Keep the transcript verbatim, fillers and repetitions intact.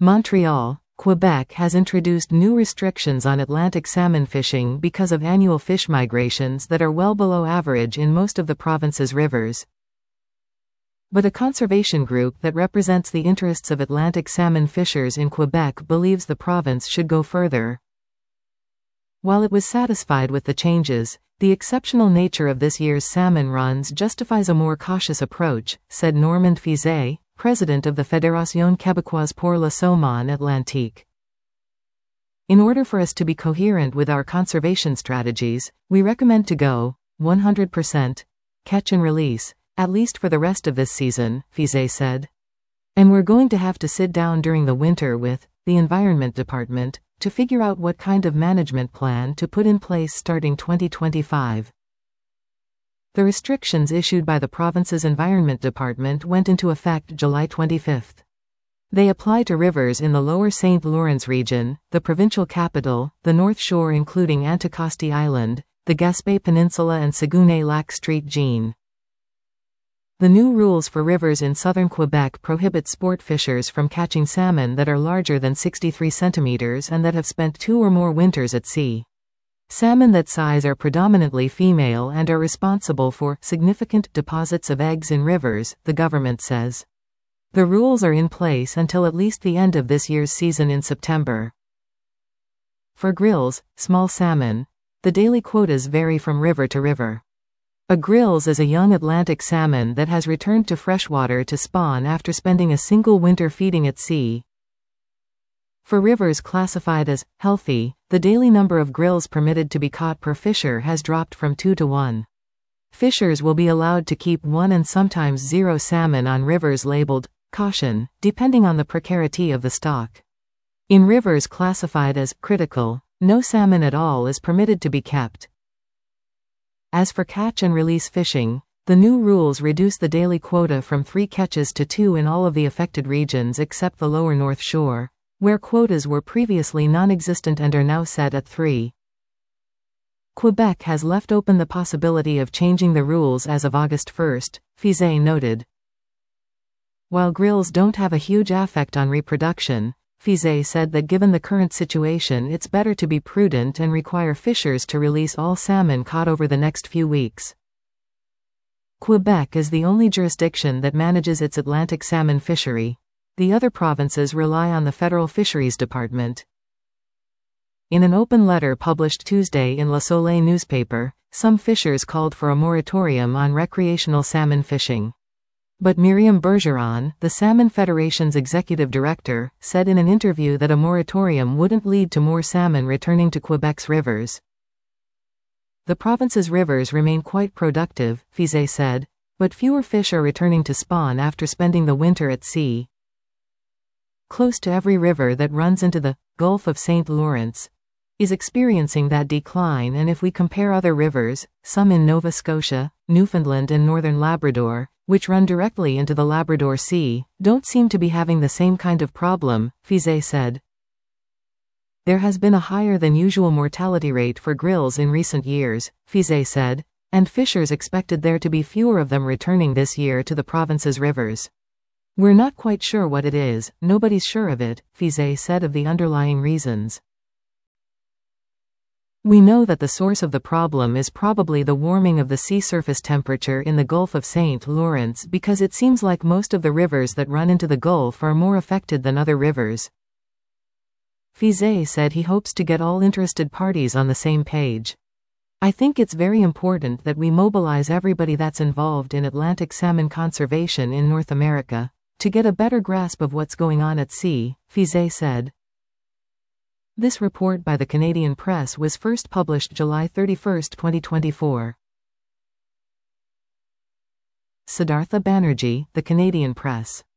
Montreal, Quebec has introduced new restrictions on Atlantic salmon fishing because of annual fish migrations that are well below average in most of the province's rivers. But a conservation group that represents the interests of Atlantic salmon fishers in Quebec believes the province should go further. While it was satisfied with the changes, the exceptional nature of this year's salmon runs justifies a more cautious approach, said Normand Fizet, president of the Fédération Québécoise pour la Saumon Atlantique. In order for us to be coherent with our conservation strategies, we recommend to go one hundred percent catch and release, at least for the rest of this season, Fizet said. And we're going to have to sit down during the winter with the Environment Department to figure out what kind of management plan to put in place starting twenty twenty-five. The restrictions issued by the province's Environment Department went into effect July twenty-fifth. They apply to rivers in the lower Saint Lawrence region, the provincial capital, the North Shore including Anticosti Island, the Gaspé Peninsula and Saguenay Lac Street Jean. The new rules for rivers in southern Quebec prohibit sport fishers from catching salmon that are larger than sixty-three centimeters and that have spent two or more winters at sea. Salmon that size are predominantly female and are responsible for significant deposits of eggs in rivers, the government says. The rules are in place until at least the end of this year's season in September. For grilse, small salmon, the daily quotas vary from river to river. A grilse is a young Atlantic salmon that has returned to freshwater to spawn after spending a single winter feeding at sea. For rivers classified as healthy, the daily number of grilse permitted to be caught per fisher has dropped from two to one. Fishers will be allowed to keep one and sometimes zero salmon on rivers labeled caution, depending on the precarity of the stock. In rivers classified as critical, no salmon at all is permitted to be kept. As for catch and release fishing, the new rules reduce the daily quota from three catches to two in all of the affected regions except the lower North Shore, where quotas were previously non-existent and are now set at three. Quebec has left open the possibility of changing the rules as of August first, Fizet noted. While grilse don't have a huge effect on reproduction, Fizet said that given the current situation it's better to be prudent and require fishers to release all salmon caught over the next few weeks. Quebec is the only jurisdiction that manages its Atlantic salmon fishery. The other provinces rely on the Federal Fisheries Department. In an open letter published Tuesday in Le Soleil newspaper, some fishers called for a moratorium on recreational salmon fishing. But Myriam Bergeron, the Salmon Federation's executive director, said in an interview that a moratorium wouldn't lead to more salmon returning to Quebec's rivers. The province's rivers remain quite productive, Fizet said, but fewer fish are returning to spawn after spending the winter at sea. Close to every river that runs into the Gulf of Saint Lawrence is experiencing that decline, and if we compare other rivers, some in Nova Scotia, Newfoundland and northern Labrador, which run directly into the Labrador Sea, don't seem to be having the same kind of problem, Fizet said. There has been a higher than usual mortality rate for grilse in recent years, Fizet said, and fishers expected there to be fewer of them returning this year to the province's rivers. We're not quite sure what it is, nobody's sure of it, Fizet said of the underlying reasons. We know that the source of the problem is probably the warming of the sea surface temperature in the Gulf of Saint Lawrence because it seems like most of the rivers that run into the Gulf are more affected than other rivers. Fizet said he hopes to get all interested parties on the same page. I think it's very important that we mobilize everybody that's involved in Atlantic salmon conservation in North America to get a better grasp of what's going on at sea, Fizet said. This report by the Canadian Press was first published July thirty-first, twenty twenty-four. Siddhartha Banerjee, The Canadian Press.